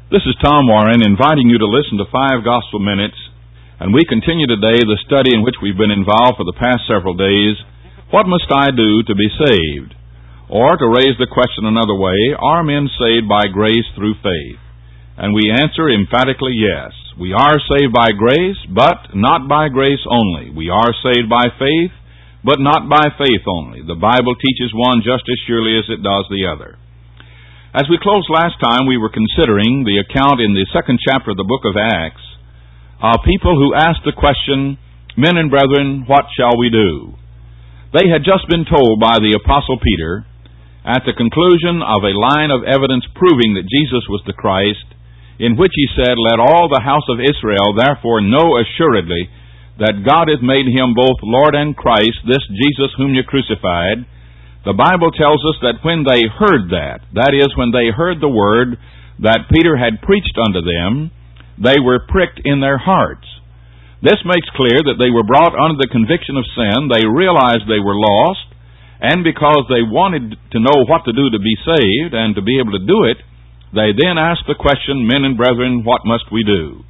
This is Tom Warren inviting you to listen to 5 Gospel Minutes, and we continue today the study in which we've been involved for the past several days. What must I do to be saved? Or, to raise the question another way, are men saved by grace through faith? And we answer emphatically yes. We are saved by grace, but not by grace only. We are saved by faith, but not by faith only. The Bible teaches one just as surely as it does the other. As we closed last time, we were considering the account in the 2nd chapter of the book of Acts of people who asked the question, "Men and brethren, what shall we do?" They had just been told by the Apostle Peter, at the conclusion of a line of evidence proving that Jesus was the Christ, in which he said, "Let all the house of Israel therefore know assuredly that God hath made him both Lord and Christ, this Jesus whom you crucified." The Bible tells us that when they heard that is, when they heard the word that Peter had preached unto them, they were pricked in their hearts. This makes clear that they were brought under the conviction of sin. They realized they were lost, and because they wanted to know what to do to be saved and to be able to do it, they then asked the question, "Men and brethren, what must we do?"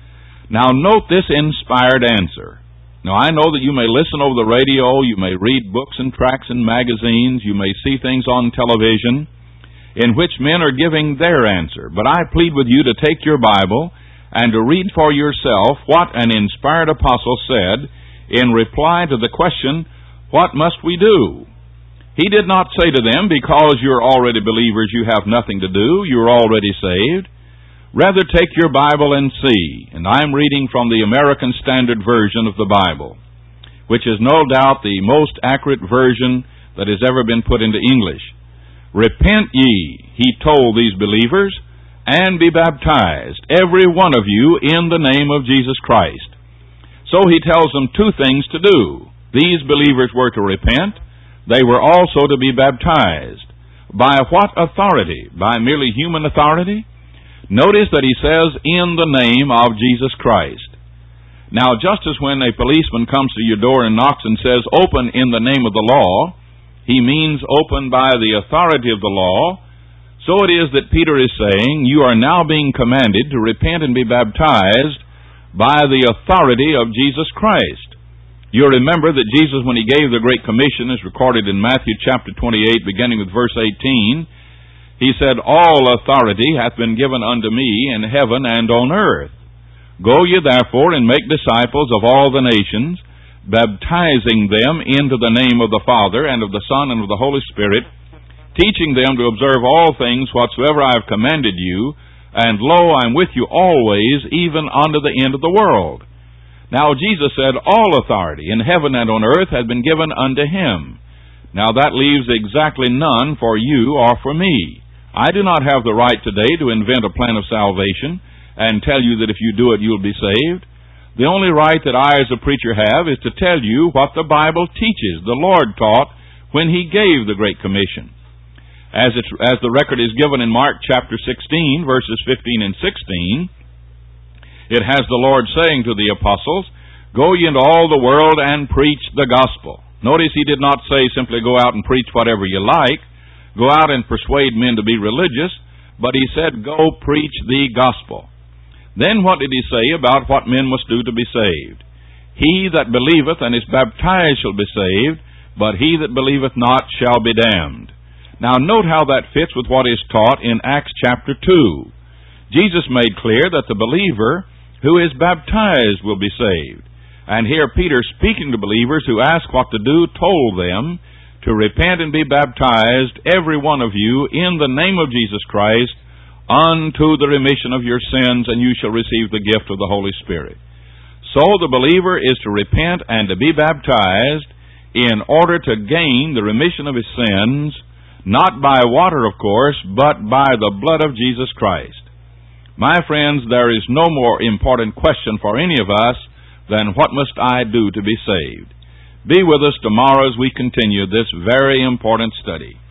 Now note this inspired answer. Now, I know that you may listen over the radio, you may read books and tracts and magazines, you may see things on television in which men are giving their answer. But I plead with you to take your Bible and to read for yourself what an inspired apostle said in reply to the question, "What must we do?" He did not say to them, "Because you're already believers, you have nothing to do, you're already saved." Rather, take your Bible and see. And I'm reading from the American Standard Version of the Bible, which is no doubt the most accurate version that has ever been put into English. "Repent ye," he told these believers, "and be baptized, every one of you, in the name of Jesus Christ." So he tells them 2 things to do. These believers were to repent. They were also to be baptized. By what authority? By merely human authority? Notice that he says, "in the name of Jesus Christ." Now, just as when a policeman comes to your door and knocks and says, "Open in the name of the law," he means open by the authority of the law, so it is that Peter is saying, you are now being commanded to repent and be baptized by the authority of Jesus Christ. You'll remember that Jesus, when he gave the Great Commission, as recorded in Matthew chapter 28, beginning with verse 18, he said, "All authority hath been given unto me in heaven and on earth. Go ye therefore and make disciples of all the nations, baptizing them into the name of the Father and of the Son and of the Holy Spirit, teaching them to observe all things whatsoever I have commanded you, and lo, I am with you always, even unto the end of the world." Now Jesus said, all authority in heaven and on earth had been given unto him. Now that leaves exactly none for you or for me. I do not have the right today to invent a plan of salvation and tell you that if you do it, you'll be saved. The only right that I as a preacher have is to tell you what the Bible teaches, the Lord taught when he gave the Great Commission. As the record is given in Mark chapter 16, verses 15 and 16, it has the Lord saying to the apostles, "Go ye into all the world and preach the gospel." Notice he did not say simply go out and preach whatever you like, go out and persuade men to be religious, but he said go preach the gospel. Then what did he say about what men must do to be saved? "He that believeth and is baptized shall be saved, but he that believeth not shall be damned." Now note how that fits with what is taught in Acts chapter 2. Jesus made clear that the believer who is baptized will be saved. And here Peter, speaking to believers who asked what to do, told them to repent and be baptized, every one of you, in the name of Jesus Christ, unto the remission of your sins, and you shall receive the gift of the Holy Spirit. So the believer is to repent and to be baptized in order to gain the remission of his sins, not by water, of course, but by the blood of Jesus Christ. My friends, there is no more important question for any of us than what must I do to be saved? Be with us tomorrow as we continue this very important study.